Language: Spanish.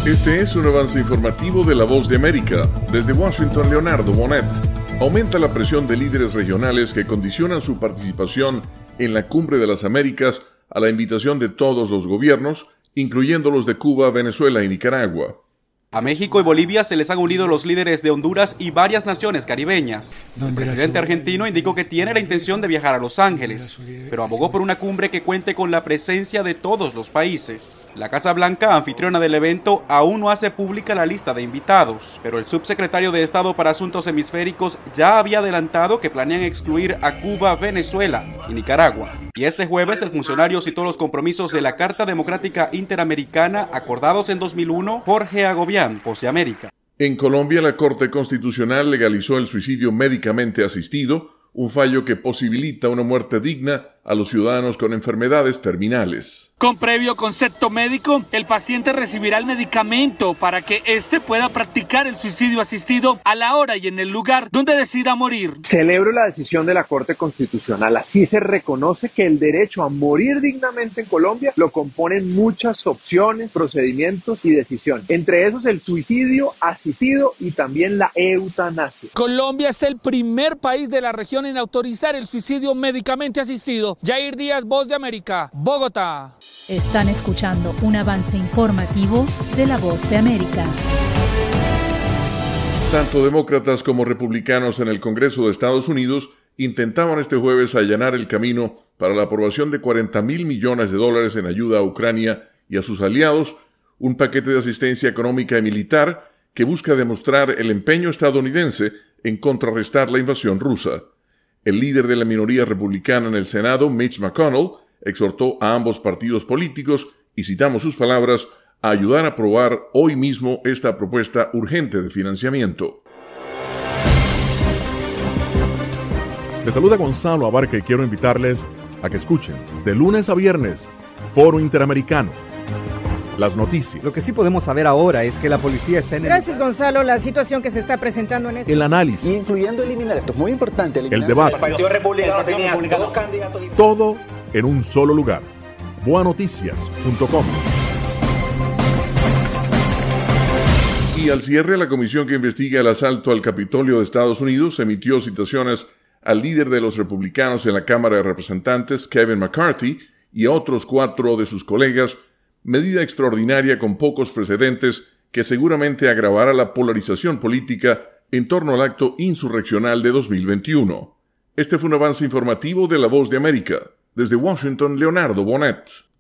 Este es un avance informativo de La Voz de América. Desde Washington, Leonardo Bonet. Aumenta la presión de líderes regionales que condicionan su participación en la Cumbre de las Américas a la invitación de todos los gobiernos, incluyendo los de Cuba, Venezuela y Nicaragua. A México y Bolivia se les han unido los líderes de Honduras y varias naciones caribeñas. El presidente argentino indicó que tiene la intención de viajar a Los Ángeles, pero abogó por una cumbre que cuente con la presencia de todos los países. La Casa Blanca, anfitriona del evento, aún no hace pública la lista de invitados, pero el subsecretario de Estado para Asuntos Hemisféricos ya había adelantado que planean excluir a Cuba, Venezuela y Nicaragua. Y este jueves el funcionario citó los compromisos de la Carta Democrática Interamericana acordados en 2001 por Jorge Agobián, Voz de América. En Colombia, la Corte Constitucional legalizó el suicidio médicamente asistido, un fallo que posibilita una muerte digna a los ciudadanos con enfermedades terminales. Con previo concepto médico, el paciente recibirá el medicamento para que éste pueda practicar el suicidio asistido a la hora y en el lugar donde decida morir. Celebro la decisión de la Corte Constitucional. Así se reconoce que el derecho a morir dignamente en Colombia lo componen muchas opciones, procedimientos y decisiones. Entre esos el suicidio asistido y también la eutanasia. Colombia es el primer país de la región en autorizar el suicidio médicamente asistido. Yair Díaz, Voz de América, Bogotá. Están escuchando un avance informativo de La Voz de América. Tanto demócratas como republicanos en el Congreso de Estados Unidos intentaban este jueves allanar el camino para la aprobación de $40,000 millones en ayuda a Ucrania y a sus aliados, un paquete de asistencia económica y militar que busca demostrar el empeño estadounidense en contrarrestar la invasión rusa. El líder de la minoría republicana en el Senado, Mitch McConnell, exhortó a ambos partidos políticos, y citamos sus palabras, a ayudar a aprobar hoy mismo esta propuesta urgente de financiamiento. Les saluda Gonzalo Abarca y quiero invitarles a que escuchen de lunes a viernes Foro Interamericano. Las noticias. Lo que sí podemos saber ahora es que la policía está en Gracias, Gonzalo. La situación que se está presentando en el análisis. Incluyendo eliminar, esto es muy importante. El debate. El Partido Republicano tenía dos candidatos. Todo en un solo lugar. Boanoticias.com. Y al cierre, la comisión que investiga el asalto al Capitolio de Estados Unidos emitió citaciones al líder de los republicanos en la Cámara de Representantes, Kevin McCarthy, y a otros 4 de sus colegas, medida extraordinaria con pocos precedentes que seguramente agravará la polarización política en torno al acto insurreccional de 2021. Este fue un avance informativo de La Voz de América. Desde Washington, Leonardo Bonet.